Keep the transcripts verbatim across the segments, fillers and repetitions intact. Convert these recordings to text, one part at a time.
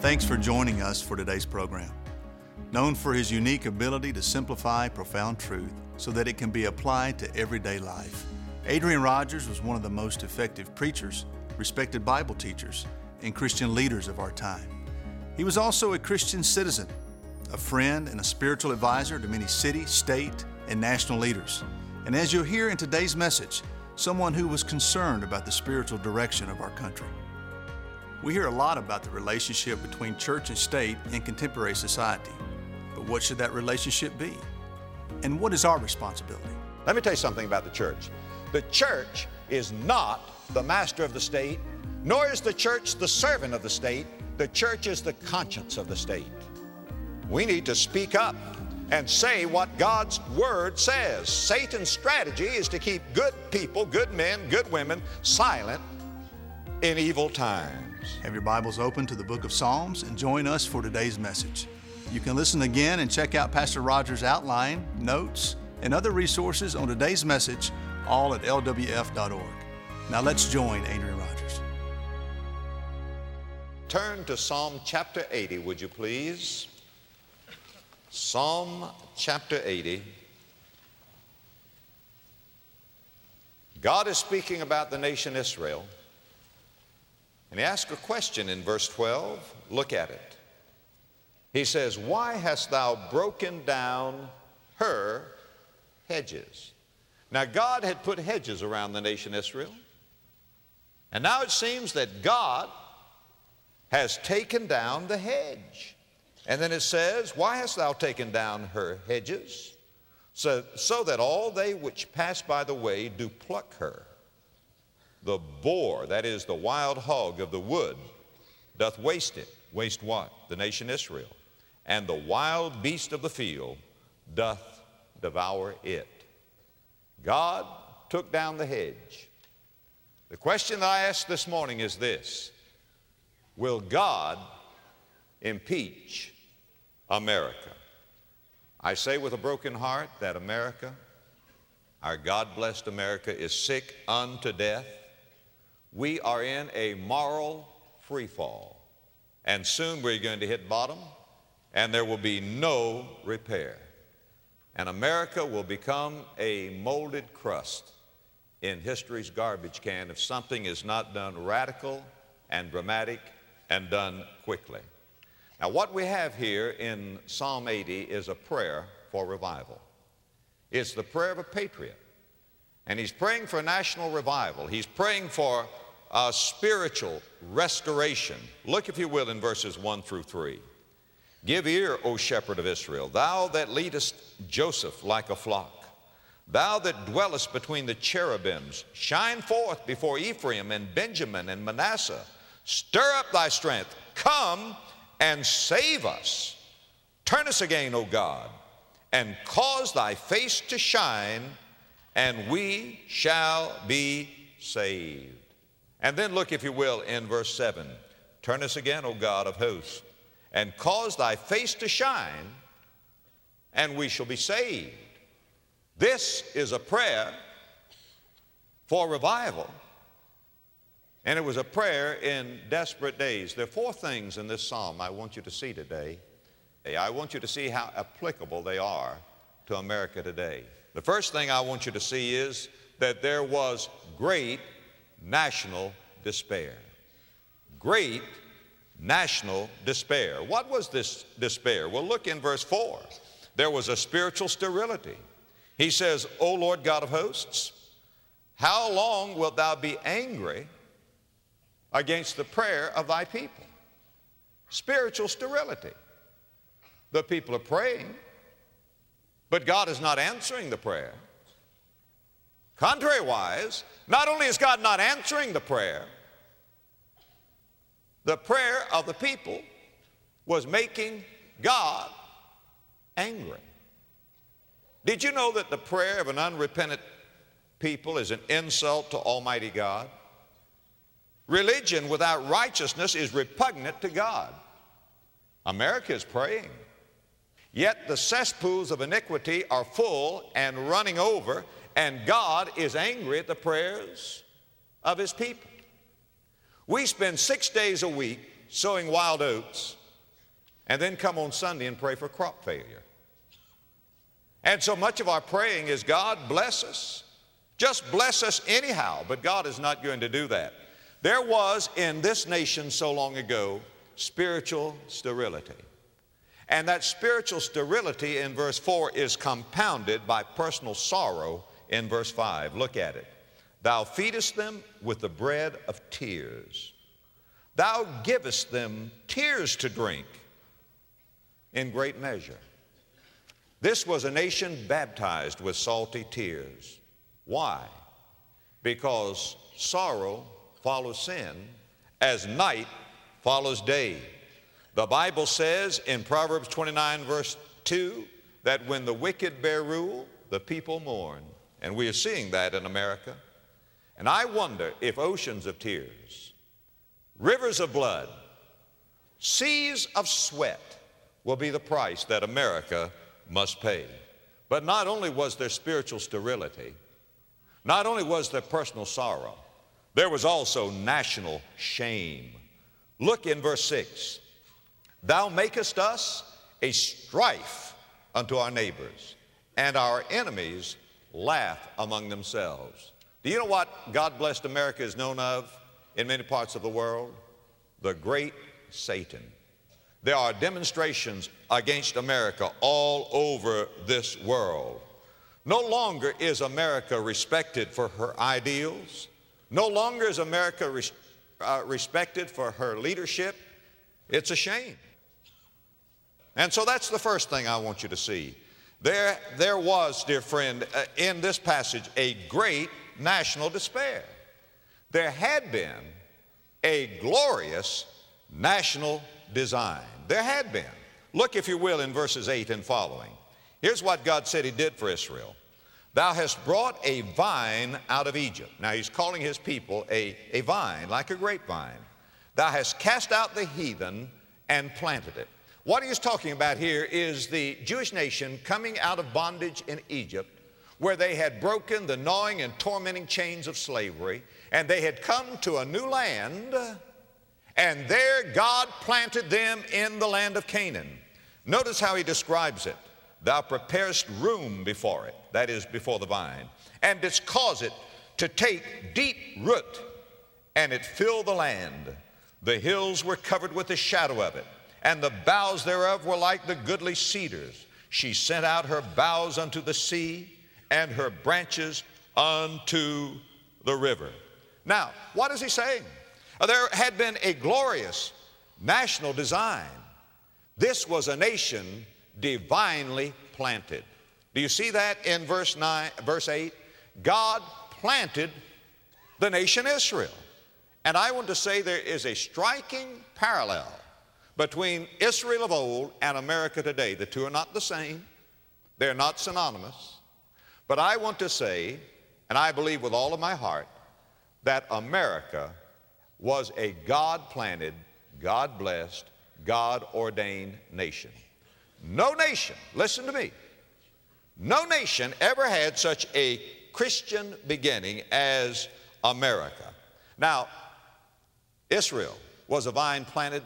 Thanks for joining us for today's program. Known for his unique ability to simplify profound truth so that it can be applied to everyday life, Adrian Rogers was one of the most effective preachers, respected Bible teachers, and Christian leaders of our time. He was also a Christian citizen, a friend and a spiritual advisor to many city, state, and national leaders. And as you'll hear in today's message, someone who was concerned about the spiritual direction of our country. We hear a lot about the relationship between church and state in contemporary society. But what should that relationship be? And what is our responsibility? Let me tell you something about the church. The church is not the master of the state, nor is the church the servant of the state. The church is the conscience of the state. We need to speak up and say what God's Word says. Satan's strategy is to keep good people, good men, good women silent in evil times. Have your Bibles open to the book of Psalms and join us for today's message. You can listen again and check out Pastor Rogers' outline, notes, and other resources on today's message, all at L W F dot org. Now let's join Adrian Rogers. Turn to Psalm chapter eighty, would you please? Psalm chapter eighty. God is speaking about the nation Israel, and he asks a question in verse twelve. Look at it. He says, "Why hast thou broken down her hedges?" Now, God had put hedges around the nation Israel, and now it seems that God has taken down the hedge. And then it says, "Why hast thou taken down her hedges? So, so that all they which pass by the way do pluck her. The boar," that is the wild hog of the wood, "doth waste it." Waste what? The nation Israel. "And the wild beast of the field doth devour it." God took down the hedge. The question that I ask this morning is this: will God impeach America? I say with a broken heart that America, our God-blessed America, is sick unto death. We are in a moral free fall, and soon we're going to hit bottom, and there will be no repair. And America will become a molded crust in history's garbage can if something is not done radical and dramatic and done quickly. Now, what we have here in Psalm eighty is a prayer for revival. It's the prayer of a patriot. And he's praying for national revival. He's praying for a spiritual restoration. Look, if you will, in verses one through three. "Give ear, O shepherd of Israel, thou that leadest Joseph like a flock, thou that dwellest between the cherubims. Shine forth before Ephraim and Benjamin and Manasseh. Stir up thy strength. Come and save us. Turn us again, O God, and cause thy face to shine, and we shall be saved." And then look, if you will, in verse seven. "Turn us again, O God of hosts, and cause thy face to shine, and we shall be saved." This is a prayer for revival, and it was a prayer in desperate days. There are four things in this psalm I want you to see today. I want you to see how applicable they are to America today. The first thing I want you to see is that there was great national despair. Great national despair. What was this despair? Well, look in verse four. There was a spiritual sterility. He says, "O Lord God of hosts, how long wilt thou be angry against the prayer of thy people?" Spiritual sterility. The people are praying, but God is not answering the prayer. Contrariwise, not only is God not answering the prayer, the prayer of the people was making God angry. Did you know that the prayer of an unrepentant people is an insult to Almighty God? Religion without righteousness is repugnant to God. America is praying, yet the cesspools of iniquity are full and running over, and God is angry at the prayers of His people. We spend six days a week sowing wild oats and then come on Sunday and pray for crop failure. And so much of our praying is, God, bless us. Just bless us anyhow, but God is not going to do that. There was in this nation so long ago spiritual sterility. And that spiritual sterility in verse four is compounded by personal sorrow in verse five. Look at it. Thou feedest them with the bread of tears. Thou givest them tears to drink in great measure. This was a nation baptized with salty tears. Why? Because sorrow follows sin as night follows day. The Bible says in Proverbs twenty-nine verse two that when the wicked bear rule, the people mourn. And we are seeing that in America. And I wonder if oceans of tears, rivers of blood, seas of sweat will be the price that America must pay. But not only was there spiritual sterility, not only was there personal sorrow, there was also national shame. Look in verse six. Thou makest us a strife unto our neighbors, and our enemies laugh among themselves. Do you know what God blessed America is known of in many parts of the world? The great Satan. There are demonstrations against America all over this world. No longer is America respected for her ideals. No longer is America res- uh, respected for her leadership. It's a shame. And so that's the first thing I want you to see. There, there was, dear friend, uh, in this passage, a great national despair. There had been a glorious national design. There had been. Look, if you will, in verses eight and following. Here's what God said he did for Israel. Thou hast brought a vine out of Egypt. Now he's calling his people a, a vine, like a grapevine. Thou hast cast out the heathen and planted it. What he's talking about here is the Jewish nation coming out of bondage in Egypt, where they had broken the gnawing and tormenting chains of slavery, and they had come to a new land, and there God planted them in the land of Canaan. Notice how he describes it. Thou preparest room before it, that is, before the vine, and didst cause it to take deep root, and it filled the land. The hills were covered with the shadow of it, and the boughs thereof were like the goodly cedars. She sent out her boughs unto the sea, and her branches unto the river. Now, what is he saying? There had been a glorious national design. This was a nation divinely planted. Do you see that in verse nine, verse eight? God planted the nation Israel. And I want to say there is a striking parallel between Israel of old and America today. The two are not the same. They're not synonymous. But I want to say, and I believe with all of my heart, that America was a God-planted, God-blessed, God-ordained nation. No nation, listen to me, no nation ever had such a Christian beginning as America. Now, Israel was a vine planted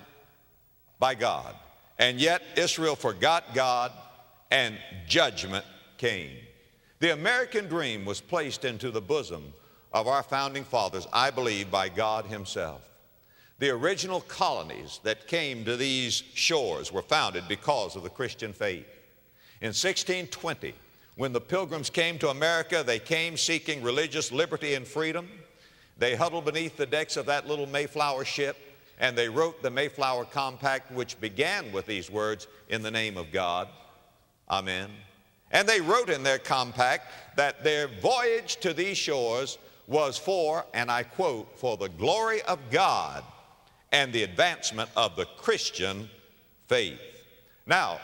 by God, and yet Israel forgot God and judgment came. The American dream was placed into the bosom of our founding fathers, I believe, by God himself. The original colonies that came to these shores were founded because of the Christian faith. In sixteen twenty, when the Pilgrims came to America, they came seeking religious liberty and freedom. They huddled beneath the decks of that little Mayflower ship, and they wrote the Mayflower Compact, which began with these words, "In the name of God, amen." And they wrote in their compact that their voyage to these shores was for, and I quote, "for the glory of God and the advancement of the Christian faith." Now,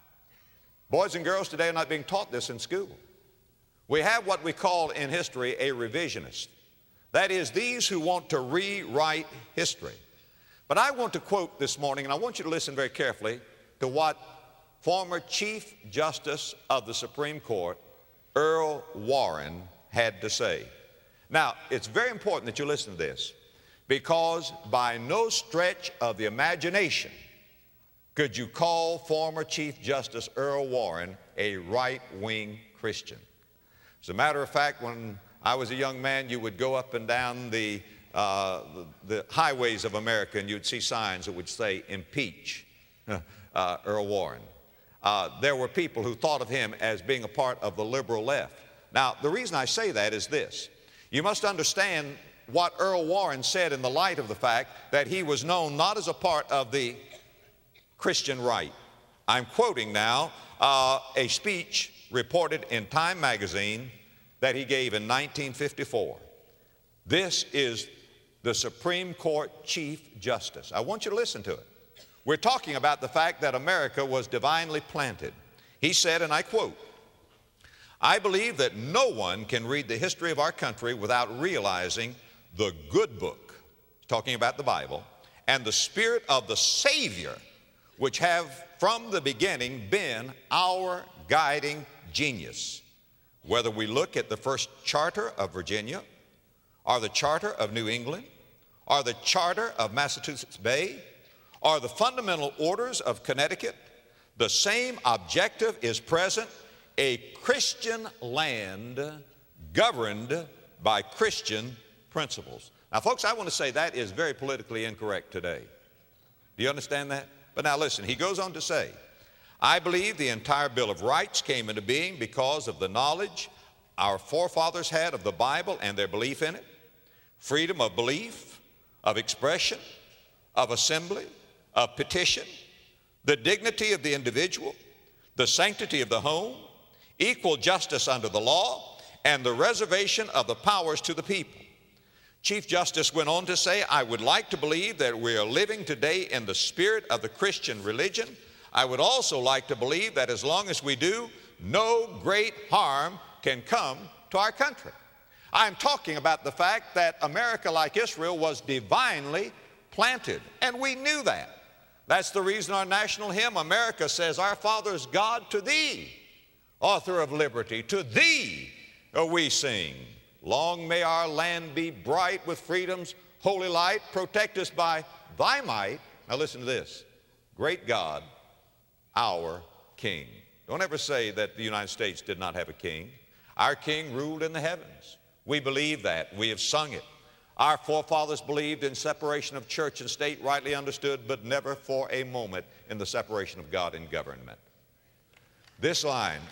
boys and girls today are not being taught this in school. We have what we call in history a revisionist. That is, these who want to rewrite history. But I want to quote this morning, and I want you to listen very carefully to what former Chief Justice of the Supreme Court, Earl Warren, had to say. Now, it's very important that you listen to this, because by no stretch of the imagination could you call former Chief Justice Earl Warren a right-wing Christian. As a matter of fact, when I was a young man, you would go up and down the, uh, the, the highways of America and you'd see signs that would say, impeach uh, Earl Warren. Uh, there were people who thought of him as being a part of the liberal left. Now, the reason I say that is this. You must understand what Earl Warren said in the light of the fact that he was known not as a part of the Christian right. I'm quoting now uh, a speech reported in Time magazine that he gave in nineteen fifty-four. This is the Supreme Court Chief Justice. I want you to listen to it. We're talking about the fact that America was divinely planted. He said, and I quote, "I believe that no one can read the history of our country without realizing the good book," talking about the Bible, "and the spirit of the Savior, which have from the beginning been our guiding genius. Whether we look at the first charter of Virginia, or the charter of New England, or the charter of Massachusetts Bay, or the fundamental orders of Connecticut, the same objective is present: a Christian land governed by Christian principles." Now, folks, I want to say that is very politically incorrect today. Do you understand that? But now listen, he goes on to say, "I believe the entire Bill of Rights came into being because of the knowledge our forefathers had of the Bible and their belief in it. Freedom of belief, of expression, of assembly, of petition, the dignity of the individual, the sanctity of the home, equal justice under the law, and the reservation of the powers to the people." Chief Justice went on to say, "I would like to believe that we are living today in the spirit of the Christian religion. I would also like to believe that as long as we do, no great harm can come to our country." I'm talking about the fact that America, like Israel, was divinely planted, and we knew that. That's the reason our national hymn, America, says, "Our fathers, God, to thee, author of liberty, to thee we sing. Long may our land be bright with freedom's holy light. Protect us by thy might." Now listen to this. "Great God, our King." Don't ever say that the United States did not have a king. Our king ruled in the heavens. We believe that. We have sung it. Our forefathers believed in separation of church and state, rightly understood, but never for a moment in the separation of God and government. This line,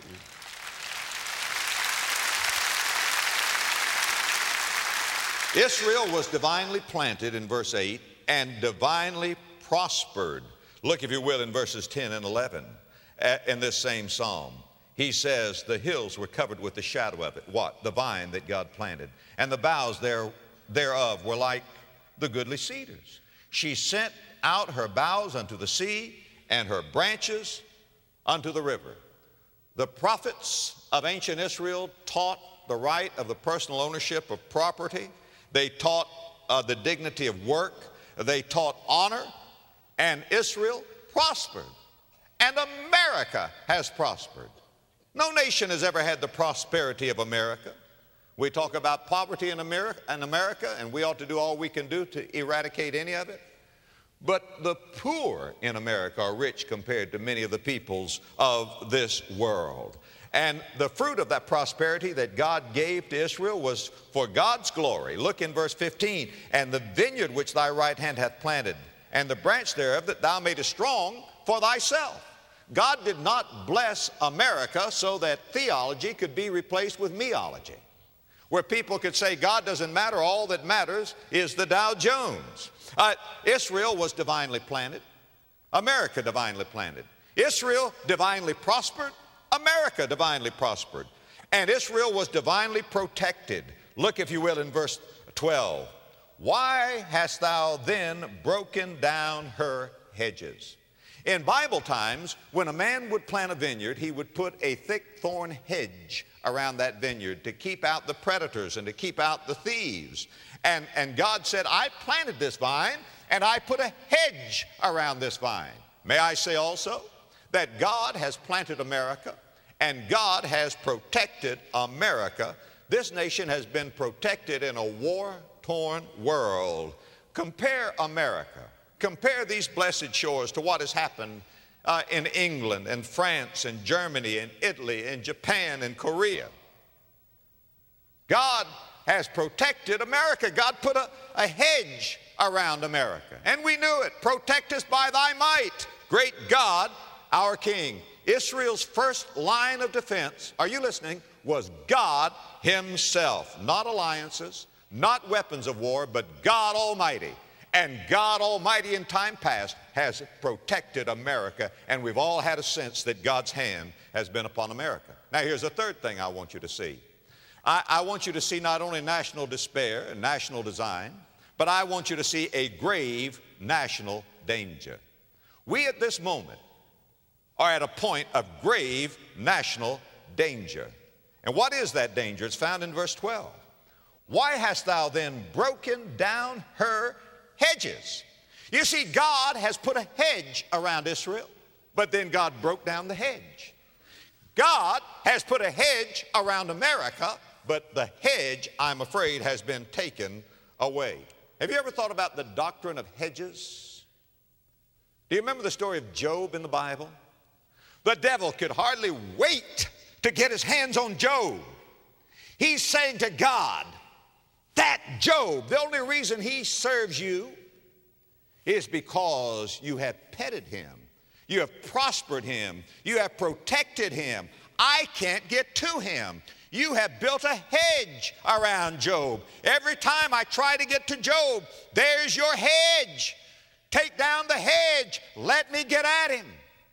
Israel was divinely planted in verse eight and divinely prospered. Look, if you will, in verses ten and eleven in this same psalm. He says, "The hills were covered with the shadow of it." What? The vine that God planted. "And the boughs there, thereof were like the goodly cedars. She sent out her boughs unto the sea, and her branches unto the river." The prophets of ancient Israel taught the right of the personal ownership of property. They taught uh, the dignity of work. They taught honor. And Israel prospered. And America has prospered. No nation has ever had the prosperity of America. We talk about poverty in America, in America, and we ought to do all we can do to eradicate any of it. But the poor in America are rich compared to many of the peoples of this world. And the fruit of that prosperity that God gave to Israel was for God's glory. Look in verse fifteen. "And the vineyard which thy right hand hath planted, and the branch thereof that thou madest strong for thyself." God did not bless America so that theology could be replaced with meology, where people could say God doesn't matter, all that matters is the Dow Jones. Uh, Israel was divinely planted. America divinely planted. Israel divinely prospered. America divinely prospered. And Israel was divinely protected. Look, if you will, in verse twelve. "Why hast thou then broken down her hedges?" In Bible times, when a man would plant a vineyard, he would put a thick thorn hedge around that vineyard to keep out the predators and to keep out the thieves. And, and God said, "I planted this vine, and I put a hedge around this vine." May I say also that God has planted America, and God has protected America. This nation has been protected in a war-torn world compare America, compare these blessed shores to what has happened uh, in England and France and Germany and Italy and Japan and Korea. God has protected America. God put a, a hedge around America. And we knew it. Protect us by thy might, great God, our King. Israel's first line of defense, are you listening, was God himself. Not alliances, not weapons of war, but God Almighty. And God Almighty in time past has protected America, and we've all had a sense that God's hand has been upon America. Now here's the third thing I want you to see. I, I want you to see not only national despair and national design, but I want you to see a grave national danger. We at this moment are at a point of grave national danger. And what is that danger? It's found in verse twelve. Why hast thou then broken down her hedges? You see, God has put a hedge around Israel, but then God broke down the hedge. God has put a hedge around America, but the hedge, I'm afraid, has been taken away. Have you ever thought about the doctrine of hedges? Do you remember the story of Job in the Bible? The devil could hardly wait to get his hands on Job. He's saying to God, that Job, the only reason he serves you is because you have petted him. You have prospered him. You have protected him. I can't get to him. You have built a hedge around Job. Every time I try to get to Job, there's your hedge. Take down the hedge. Let me get at him.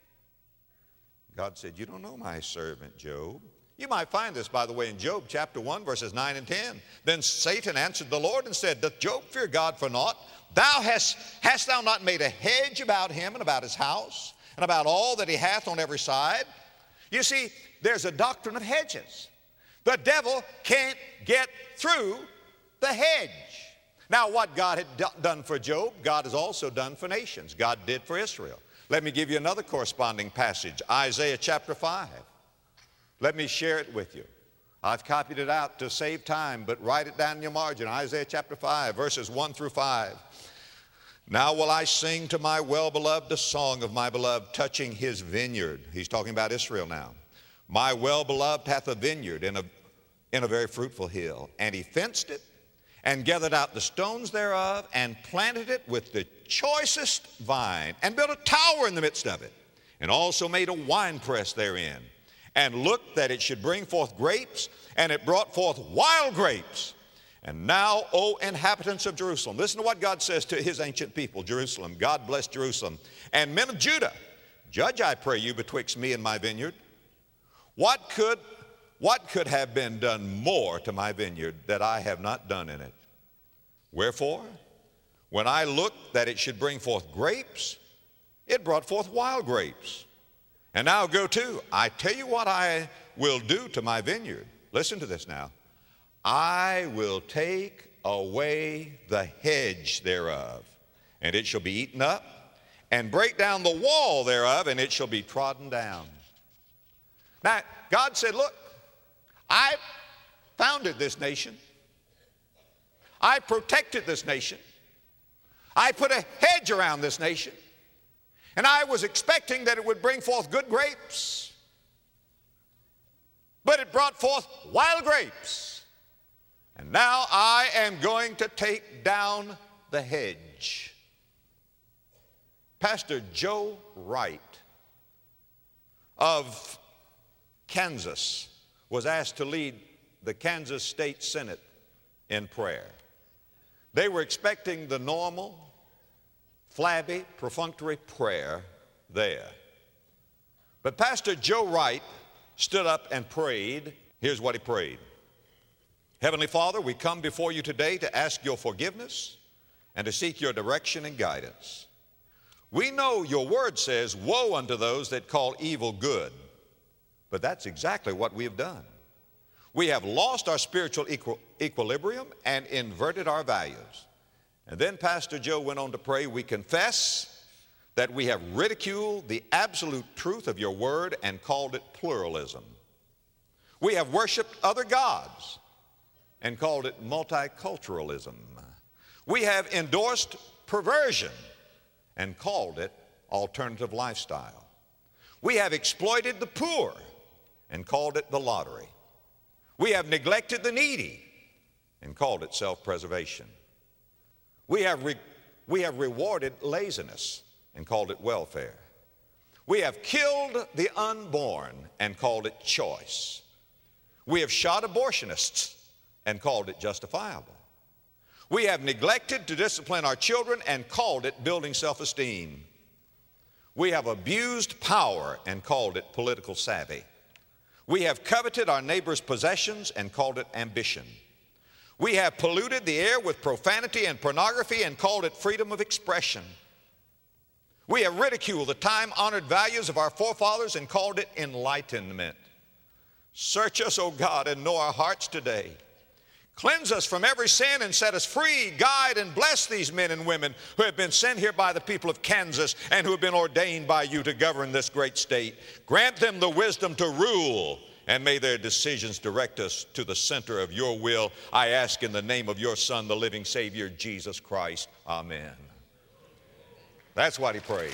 God said, you don't know my servant Job. You might find this, by the way, in Job chapter one, verses nine and ten. Then Satan answered the Lord and said, doth Job fear God for naught? Thou hast, hast thou not made a hedge about him and about his house and about all that he hath on every side? You see, there's a doctrine of hedges. The devil can't get through the hedge. Now, what God had do- done for Job, God has also done for nations. God did for Israel. Let me give you another corresponding passage, Isaiah chapter five. Let me share it with you. I've copied it out to save time, but write it down in your margin. Isaiah chapter five, verses one through five. Now will I sing to my well-beloved a song of my beloved touching his vineyard. He's talking about Israel now. My well-beloved hath a vineyard in a, in a very fruitful hill, and he fenced it and gathered out the stones thereof and planted it with the choicest vine and built a tower in the midst of it, and also made a winepress therein, and looked that it should bring forth grapes, and it brought forth wild grapes. And now, O inhabitants of Jerusalem, listen to what God says to his ancient people, Jerusalem. God bless Jerusalem. And men of Judah, judge, I pray you, betwixt me and my vineyard. What could, what could have been done more to my vineyard that I have not done in it? Wherefore, when I looked that it should bring forth grapes, it brought forth wild grapes. And now go to, I tell you what I will do to my vineyard. Listen to this now. I will take away the hedge thereof, and it shall be eaten up, and break down the wall thereof, and it shall be trodden down. Now, God said, look, I founded this nation. I protected this nation. I put a hedge around this nation. And I was expecting that it would bring forth good grapes. But it brought forth wild grapes. And now I am going to take down the hedge. Pastor Joe Wright of Kansas was asked to lead the Kansas State Senate in prayer. They were expecting the normal, flabby, perfunctory prayer there. But Pastor Joe Wright stood up and prayed. Here's what he prayed. Heavenly Father, we come before you today to ask your forgiveness and to seek your direction and guidance. We know your word says, woe unto those that call evil good. But that's exactly what we have done. We have lost our spiritual equi- equilibrium and inverted our values. And then Pastor Joe went on to pray, we confess that we have ridiculed the absolute truth of your word and called it pluralism. We have worshiped other gods and called it multiculturalism. We have endorsed perversion and called it alternative lifestyle. We have exploited the poor and called it the lottery. We have neglected the needy and called it self-preservation. We have, re- we have rewarded laziness and called it welfare. We have killed the unborn and called it choice. We have shot abortionists and called it justifiable. We have neglected to discipline our children and called it building self-esteem. We have abused power and called it political savvy. We have coveted our neighbor's possessions and called it ambition. We have polluted the air with profanity and pornography and called it freedom of expression. We have ridiculed the time-honored values of our forefathers and called it enlightenment. Search us, O God, and know our hearts today. Cleanse us from every sin and set us free. Guide and bless these men and women who have been sent here by the people of Kansas and who have been ordained by you to govern this great state. Grant them the wisdom to rule, and may their decisions direct us to the center of your will. I ask in the name of your Son, the living Savior, Jesus Christ. Amen. That's what he prayed.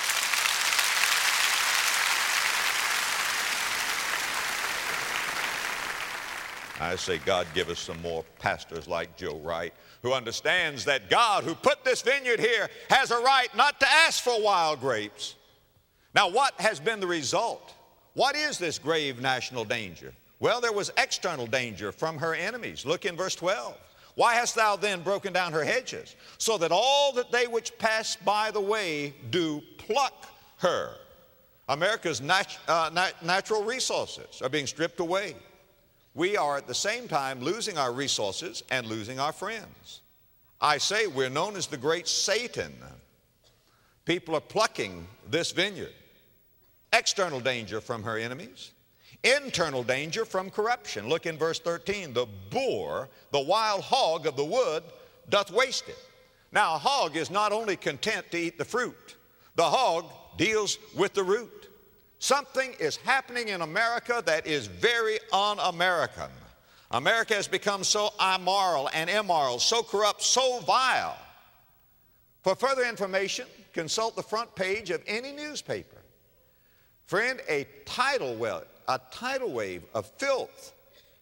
I say, God, give us some more pastors like Joe Wright, who understands that God, who put this vineyard here, has a right not to ask for wild grapes. Now, what has been the result? What is this grave national danger? Well, there was external danger from her enemies. Look in verse twelve. Why hast thou then broken down her hedges, so that all that they which pass by the way do pluck her? America's nat- uh, nat- natural resources are being stripped away. We are at the same time losing our resources and losing our friends. I say we're known as the great Satan. People are plucking this vineyard. External danger from her enemies. Internal danger from corruption. Look in verse thirteen. The boar, the wild hog of the wood, doth waste it. Now, a hog is not only content to eat the fruit. The hog deals with the root. Something is happening in America that is very un-American. America has become so immoral and immoral, so corrupt, so vile. For further information, consult the front page of any newspaper. Friend, a tidal wave, a tidal wave of filth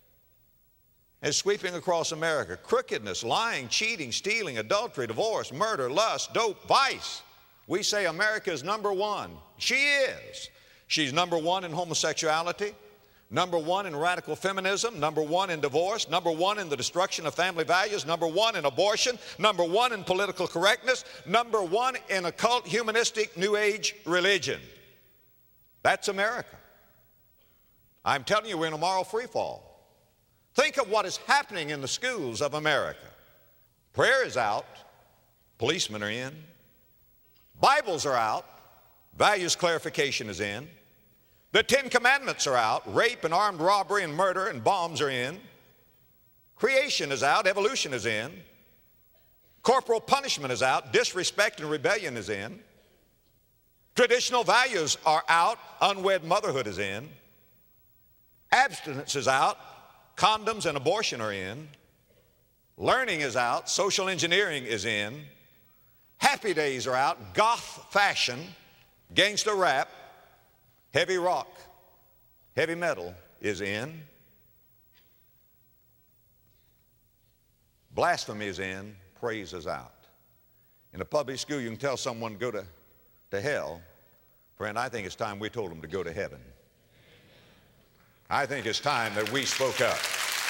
is sweeping across America. Crookedness, lying, cheating, stealing, adultery, divorce, murder, lust, dope, vice. We say America is number one. She is. She's number one in homosexuality, number one in radical feminism, number one in divorce, number one in the destruction of family values, number one in abortion, number one in political correctness, number one in occult, humanistic, New Age religion. That's America. I'm telling you, we're in a moral free fall. Think of what is happening in the schools of America. Prayer is out, policemen are in, Bibles are out, values clarification is in. The Ten Commandments are out. Rape and armed robbery and murder and bombs are in. Creation is out. Evolution is in. Corporal punishment is out. Disrespect and rebellion is in. Traditional values are out. Unwed motherhood is in. Abstinence is out. Condoms and abortion are in. Learning is out. Social engineering is in. Happy days are out. Goth fashion, gangster rap, heavy rock, heavy metal is in. Blasphemy is in. Praise is out. In a public school, you can tell someone to go to, to hell. Friend, I think it's time we told them to go to heaven. I think it's time that we spoke up.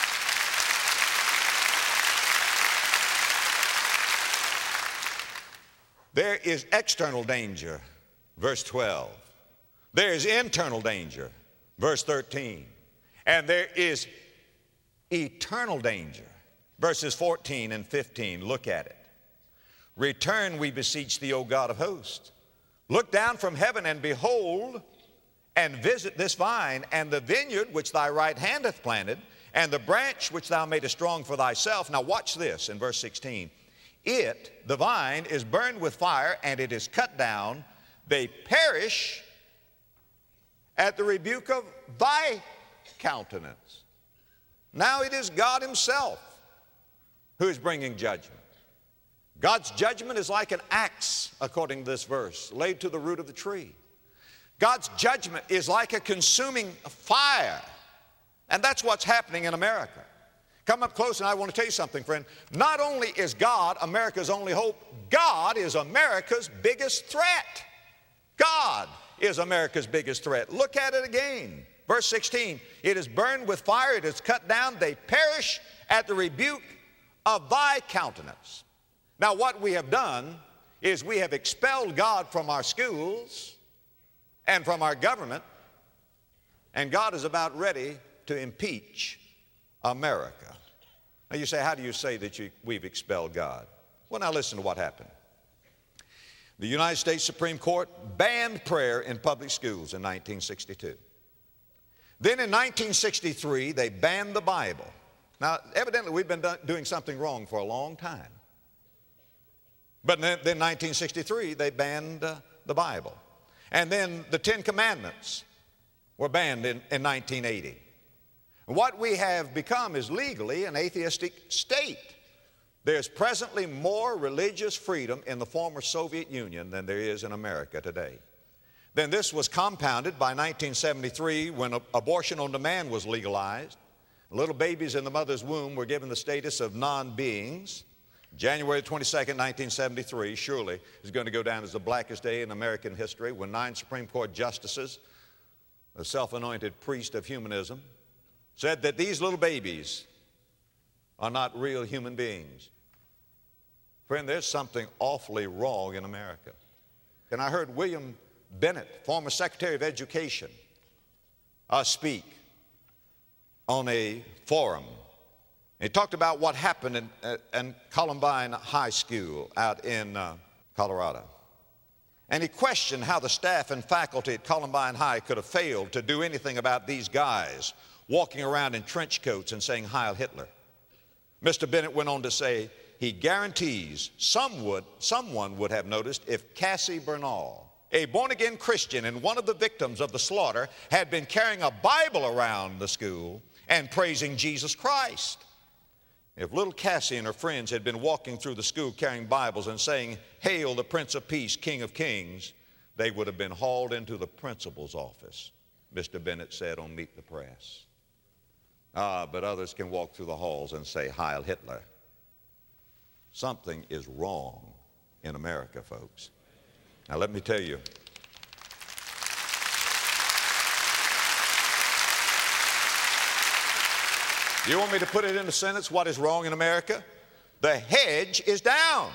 There is external danger, verse twelve. There is internal danger, verse thirteen. And there is eternal danger, verses fourteen and fifteen. Look at it. Return, we beseech thee, O God of hosts. Look down from heaven and behold, and visit this vine, and the vineyard which thy right hand hath planted, and the branch which thou madest strong for thyself. Now watch this in verse sixteen. It, the vine, is burned with fire, and it is cut down. They perish at the rebuke of thy countenance. Now it is God himself who is bringing judgment. God's judgment is like an axe, according to this verse, laid to the root of the tree. God's judgment is like a consuming fire. And that's what's happening in America. Come up close and I want to tell you something, friend. Not only is God America's only hope, God is America's biggest threat. God is America's biggest threat. Look at it again. Verse sixteen, it is burned with fire, it is cut down, they perish at the rebuke of thy countenance. Now what we have done is we have expelled God from our schools and from our government, and God is about ready to impeach America. Now you say, how do you say that you, we've expelled God? Well, now listen to what happened. The United States Supreme Court banned prayer in public schools in nineteen sixty-two. Then in nineteen sixty-three, they banned the Bible. Now, evidently, we've been do doing something wrong for a long time. But then in nineteen sixty-three, they banned uh, the Bible. And then the Ten Commandments were banned in, in nineteen eighty. What we have become is legally an atheistic state. There's presently more religious freedom in the former Soviet Union than there is in America today. Then this was compounded by nineteen seventy-three when abortion on demand was legalized. Little babies in the mother's womb were given the status of non-beings. January twenty-second, nineteen seventy-three, surely is going to go down as the blackest day in American history when nine Supreme Court justices, the self-anointed priest of humanism, said that these little babies are not real human beings. Friend, there's something awfully wrong in America. And I heard William Bennett, former Secretary of Education, uh, speak on a forum. He talked about what happened in, uh, in Columbine High School out in uh, Colorado. And he questioned how the staff and faculty at Columbine High could have failed to do anything about these guys walking around in trench coats and saying Heil Hitler. Mister Bennett went on to say he guarantees some would, someone would have noticed if Cassie Bernal, a born-again Christian and one of the victims of the slaughter, had been carrying a Bible around the school and praising Jesus Christ. If little Cassie and her friends had been walking through the school carrying Bibles and saying, "Hail the Prince of Peace, King of Kings," they would have been hauled into the principal's office, Mister Bennett said on Meet the Press. Ah, but others can walk through the halls and say, "Heil Hitler." Something is wrong in America, folks. Now let me tell you, do you want me to put it in a sentence, what is wrong in America? The hedge is down.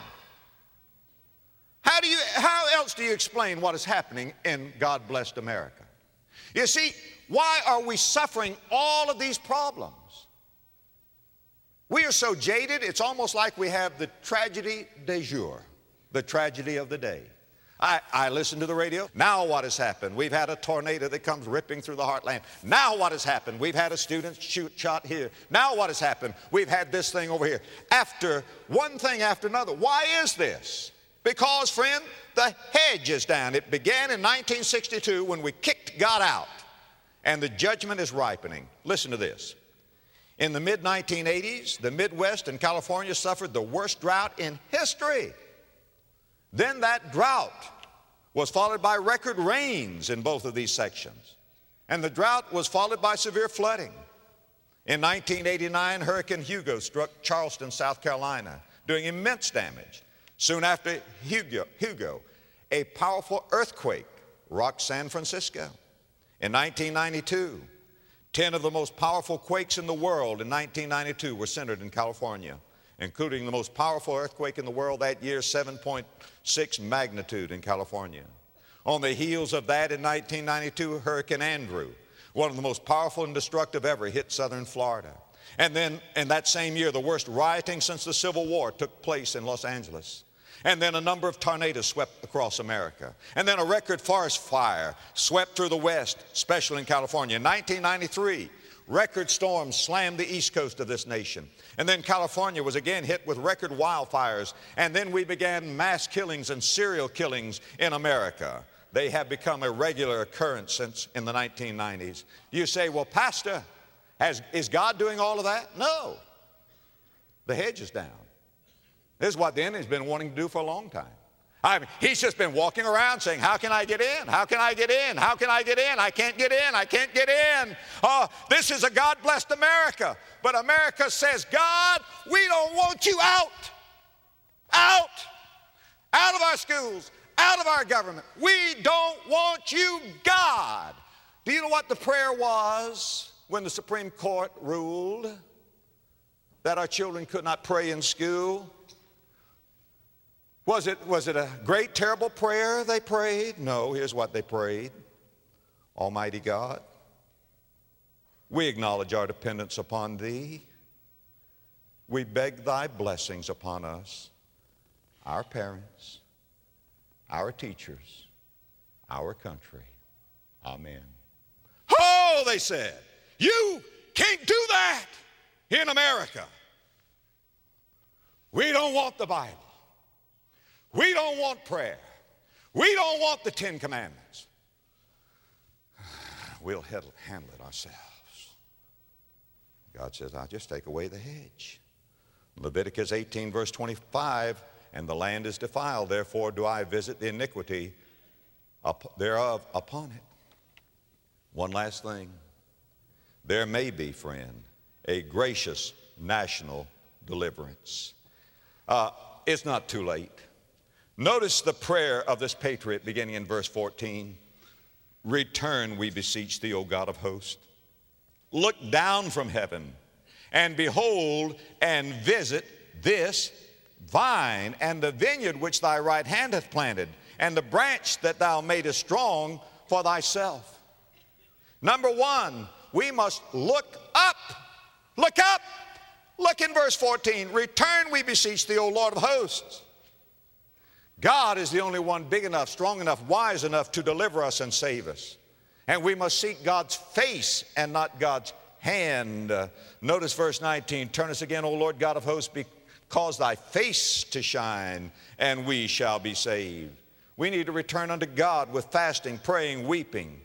How do you, how else do you explain what is happening in God-blessed America? You see, why are we suffering all of these problems? We are so jaded, it's almost like we have the tragedy du jour, the tragedy of the day. I, I listen to the radio. Now what has happened? We've had a tornado that comes ripping through the heartland. Now what has happened? We've had a student shoot shot here. Now what has happened? We've had this thing over here. After one thing after another. Why is this? Because, friend, the hedge is down. It began in nineteen sixty-two when we kicked God out, and the judgment is ripening. Listen to this. In the mid nineteen eighties, the Midwest and California suffered the worst drought in history. Then that drought was followed by record rains in both of these sections. And the drought was followed by severe flooding. In nineteen eighty-nine, Hurricane Hugo struck Charleston, South Carolina, doing immense damage. Soon after Hugo, Hugo, a powerful earthquake rocked San Francisco. In nineteen ninety-two, ten of the most powerful quakes in the world in nineteen ninety-two were centered in California, including the most powerful earthquake in the world that year, seven point six magnitude in California. On the heels of that in nineteen ninety-two, Hurricane Andrew, one of the most powerful and destructive ever, hit southern Florida. And then in that same year, the worst rioting since the Civil War took place in Los Angeles. And then a number of tornadoes swept across America. And then a record forest fire swept through the West, especially in California. In nineteen ninety-three, record storms slammed the east coast of this nation. And then California was again hit with record wildfires. And then we began mass killings and serial killings in America. They have become a regular occurrence since in the nineteen nineties. You say, well, Pastor, has, is God doing all of that? No. The hedge is down. This is what the enemy's been wanting to do for a long time. I mean, he's just been walking around saying, how can I get in? How can I get in? How can I get in? I can't get in. I can't get in. Oh, this is a God-blessed America. But America says, God, we don't want you out. Out. Out of our schools. Out of our government. We don't want you, God. Do you know what the prayer was when the Supreme Court ruled that our children could not pray in school? Was it, was it a great, terrible prayer they prayed? No, here's what they prayed. Almighty God, we acknowledge our dependence upon Thee. We beg Thy blessings upon us, our parents, our teachers, our country. Amen. Oh, they said, you can't do that in America. We don't want the Bible. We don't want prayer. We don't want the Ten Commandments. We'll handle it ourselves. God says, I'll just take away the hedge. Leviticus eighteen, verse twenty-five, and the land is defiled, therefore do I visit the iniquity thereof upon it. One last thing. There may be, friend, a gracious national deliverance. Uh, it's not too late. Notice the prayer of this patriot beginning in verse fourteen. Return, we beseech thee, O God of hosts. Look down from heaven and behold and visit this vine and the vineyard which thy right hand hath planted and the branch that thou madest strong for thyself. Number one, we must look up. Look up. Look in verse fourteen. Return, we beseech thee, O Lord of hosts. God is the only one big enough, strong enough, wise enough to deliver us and save us. And we must seek God's face and not God's hand. Uh, notice verse nineteen. Turn us again, O Lord God of hosts, cause thy face to shine, and we shall be saved. We need to return unto God with fasting, praying, weeping.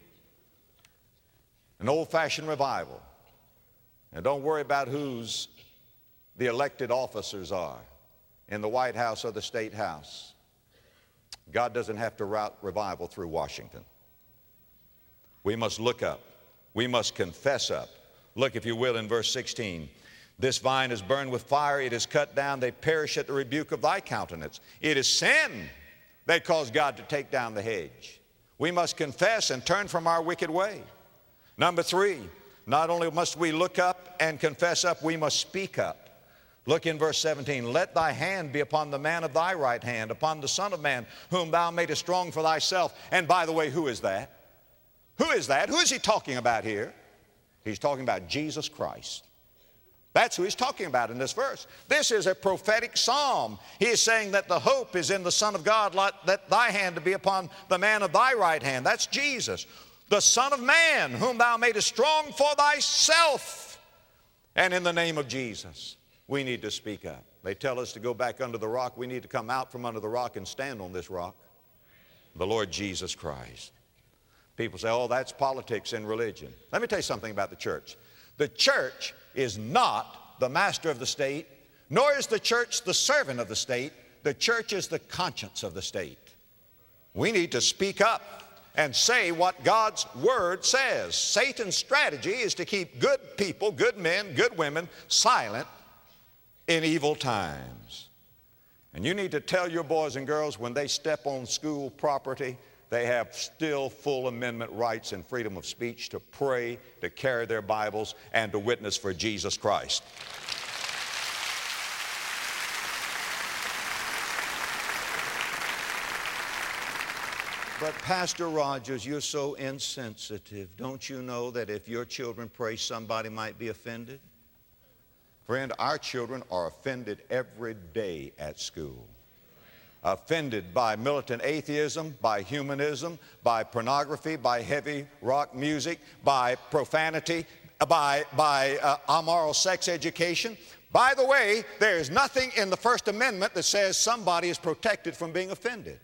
An old-fashioned revival. And don't worry about who's the elected officers are in the White House or the State House. God doesn't have to route revival through Washington. We must look up. We must confess up. Look, if you will, in verse sixteen. This vine is burned with fire. It is cut down. They perish at the rebuke of thy countenance. It is sin that caused God to take down the hedge. We must confess and turn from our wicked way. Number three, not only must we look up and confess up, we must speak up. Look in verse seventeen. Let thy hand be upon the man of thy right hand, upon the Son of Man, whom thou madest strong for thyself. And by the way, who is that? Who is that? Who is he talking about here? He's talking about Jesus Christ. That's who he's talking about in this verse. This is a prophetic psalm. He is saying that the hope is in the Son of God. Let thy hand to be upon the man of thy right hand. That's Jesus. The Son of Man, whom thou madest strong for thyself. And in the name of Jesus, we need to speak up. They tell us to go back under the rock. We need to come out from under the rock and stand on this rock, the Lord Jesus Christ. People say, oh, that's politics and religion. Let me tell you something about the church. The church is not the master of the state, nor is the church the servant of the state. The church is the conscience of the state. We need to speak up and say what God's Word says. Satan's strategy is to keep good people, good men, good women silent in evil times. And you need to tell your boys and girls when they step on school property, they have still full amendment rights and freedom of speech to pray, to carry their Bibles, and to witness for Jesus Christ. But Pastor Rogers, you're so insensitive. Don't you know that if your children pray, somebody might be offended? Friend, our children are offended every day at school. Offended by militant atheism, by humanism, by pornography, by heavy rock music, by profanity, by, by uh, amoral sex education. By the way, there is nothing in the First Amendment that says somebody is protected from being offended.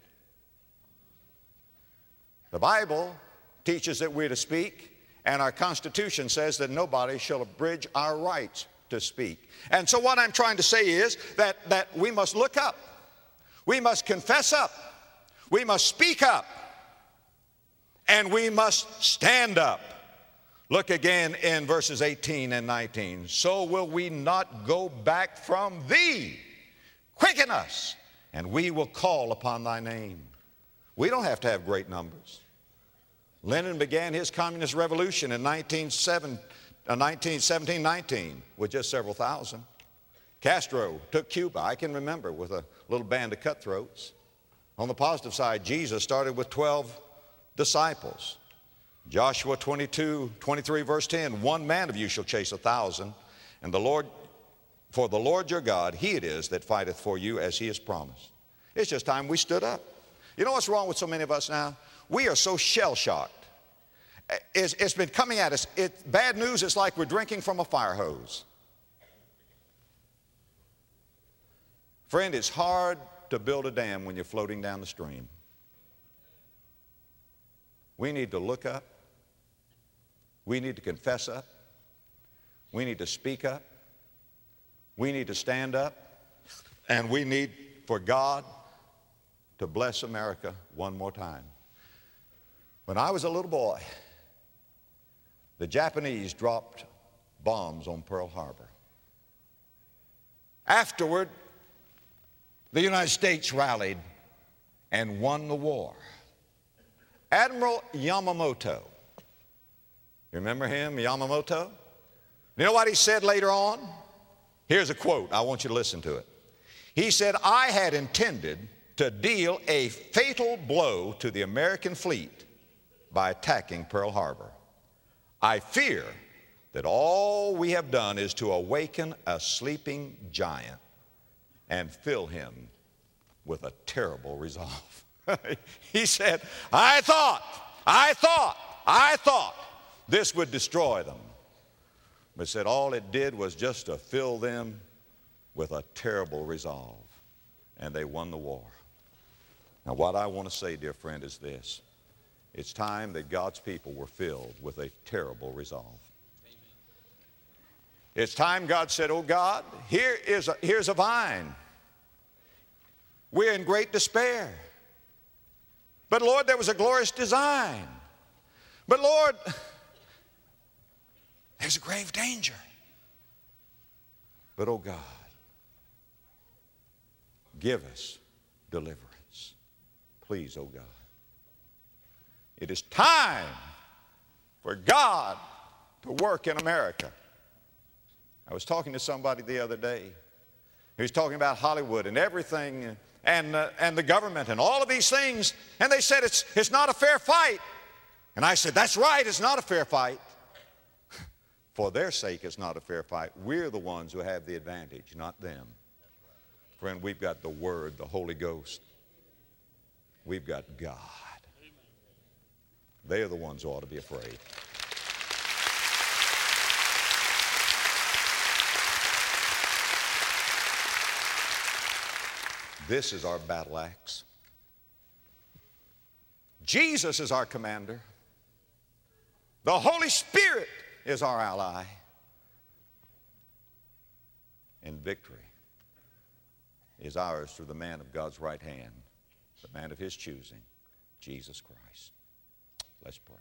The Bible teaches that we're to speak, and our Constitution says that nobody shall abridge our rights. to speak. And so what I'm trying to say is that, that we must look up. We must confess up. We must speak up. And we must stand up. Look again in verses eighteen and nineteen. So will we not go back from thee. Quicken us, and we will call upon thy name. We don't have to have great numbers. Lenin began his communist revolution in nineteen seventeen, nineteen with just several thousand. Castro took Cuba, I can remember, with a little band of cutthroats. On the positive side, Jesus started with twelve disciples. Joshua twenty-two, twenty-three, verse ten, one man of you shall chase a thousand, and the Lord, for the Lord your God, he it is that fighteth for you as he has promised. It's just time we stood up. You know what's wrong with so many of us now? We are so shell-shocked. It's, it's been coming at us. It, bad news is like we're drinking from a fire hose. Friend, it's hard to build a dam when you're floating down the stream. We need to look up. We need to confess up. We need to speak up. We need to stand up. And we need for God to bless America one more time. When I was a little boy, the Japanese dropped bombs on Pearl Harbor. Afterward, the United States rallied and won the war. Admiral Yamamoto, you remember him, Yamamoto? You know what he said later on? Here's a quote. I want you to listen to it. He said, I had intended to deal a fatal blow to the American fleet by attacking Pearl Harbor. I fear that all we have done is to awaken a sleeping giant and fill him with a terrible resolve. He said, I thought, I thought, I thought this would destroy them. But said all it did was just to fill them with a terrible resolve. And they won the war. Now what I want to say, dear friend, is this. It's time that God's people were filled with a terrible resolve. Amen. It's time God said, oh God, here is a, here's a vine. We're in great despair. But Lord, there was a glorious design. But Lord, there's a grave danger. But oh God, give us deliverance. Please, oh God. It is time for God to work in America. I was talking to somebody the other day. He was talking about Hollywood and everything and, uh, and the government and all of these things. And they said it's, it's not a fair fight. And I said, that's right, it's not a fair fight. For their sake, it's not a fair fight. We're the ones who have the advantage, not them. Friend, we've got the Word, the Holy Ghost. We've got God. They are the ones who ought to be afraid. This is our battle axe. Jesus is our commander. The Holy Spirit is our ally. And victory is ours through the man of God's right hand, the man of his choosing, Jesus Christ. Let's pray.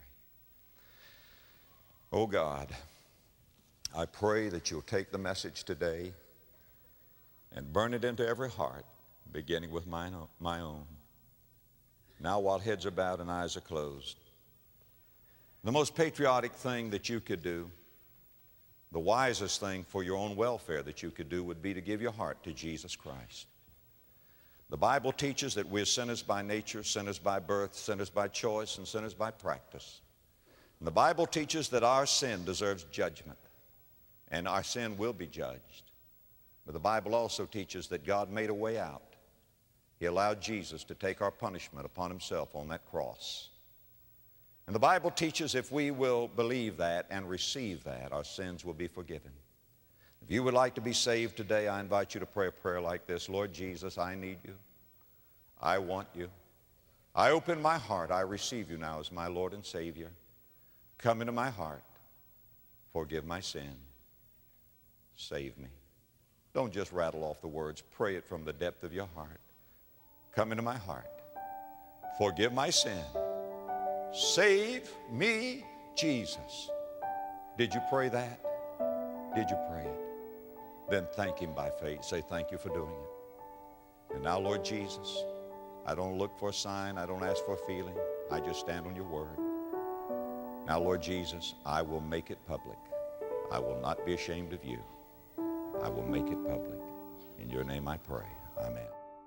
Oh God, I pray that you'll take the message today and burn it into every heart, beginning with mine own, my own. Now while heads are bowed and eyes are closed, the most patriotic thing that you could do, the wisest thing for your own welfare that you could do would be to give your heart to Jesus Christ. The Bible teaches that we're sinners by nature, sinners by birth, sinners by choice, and sinners by practice. And the Bible teaches that our sin deserves judgment, and our sin will be judged. But the Bible also teaches that God made a way out. He allowed Jesus to take our punishment upon himself on that cross. And the Bible teaches if we will believe that and receive that, our sins will be forgiven. If you would like to be saved today, I invite you to pray a prayer like this. Lord Jesus, I need you. I want you. I open my heart. I receive you now as my Lord and Savior. Come into my heart. Forgive my sin. save me. Don't just rattle off the words. Pray it from the depth of your heart. Come into my heart. Forgive my sin. Save me, Jesus. Did you pray that? Did you pray it? Then thank Him by faith. Say, thank you for doing it. And now, Lord Jesus, I don't look for a sign. I don't ask for a feeling. I just stand on your word. Now, Lord Jesus, I will make it public. I will not be ashamed of you. I will make it public. In your name I pray. Amen.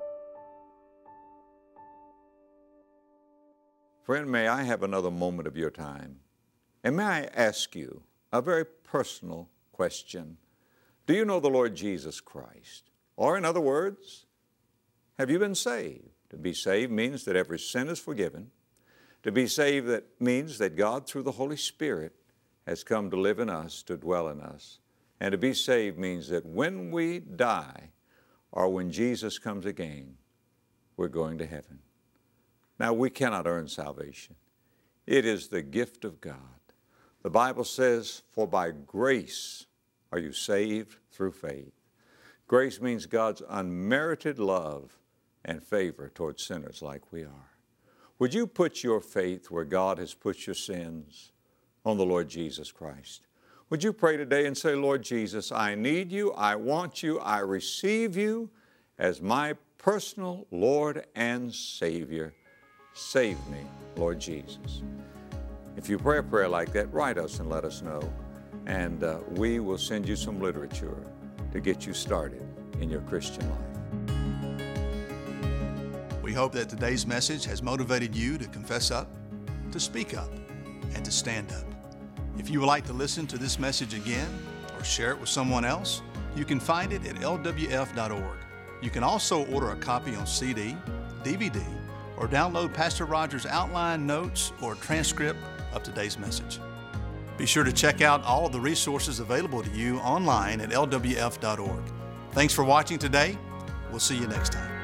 Friend, may I have another moment of your time? And may I ask you a very personal question? Do you know the Lord Jesus Christ? Or in other words, have you been saved? To be saved means that every sin is forgiven. To be saved, that means that God, through the Holy Spirit, has come to live in us, to dwell in us. And to be saved means that when we die, or when Jesus comes again, we're going to heaven. Now, we cannot earn salvation. It is the gift of God. The Bible says, for by grace are you saved through faith. Grace means God's unmerited love and favor towards sinners like we are. Would you put your faith where God has put your sins? On the Lord Jesus Christ. Would you pray today and say, Lord Jesus, I need you, I want you, I receive you as my personal Lord and Savior. Save me, Lord Jesus. If you pray a prayer like that, write us and let us know, and uh, we will send you some literature to get you started in your Christian life. We hope that today's message has motivated you to confess up, to speak up, and to stand up. If you would like to listen to this message again or share it with someone else, you can find it at L W F dot org. You can also order a copy on C D, D V D, or download Pastor Rogers' outline, notes, or transcript of today's message. Be sure to check out all of the resources available to you online at L W F dot org. Thanks for watching today. We'll see you next time.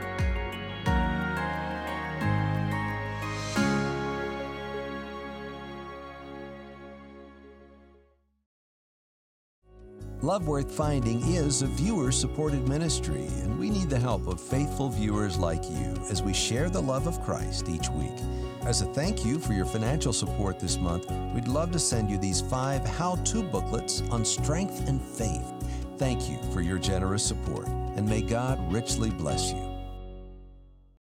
Love Worth Finding is a viewer-supported ministry, and we need the help of faithful viewers like you as we share the love of Christ each week. As a thank you for your financial support this month, we'd love to send you these five how-to booklets on strength and faith. Thank you for your generous support, and may God richly bless you.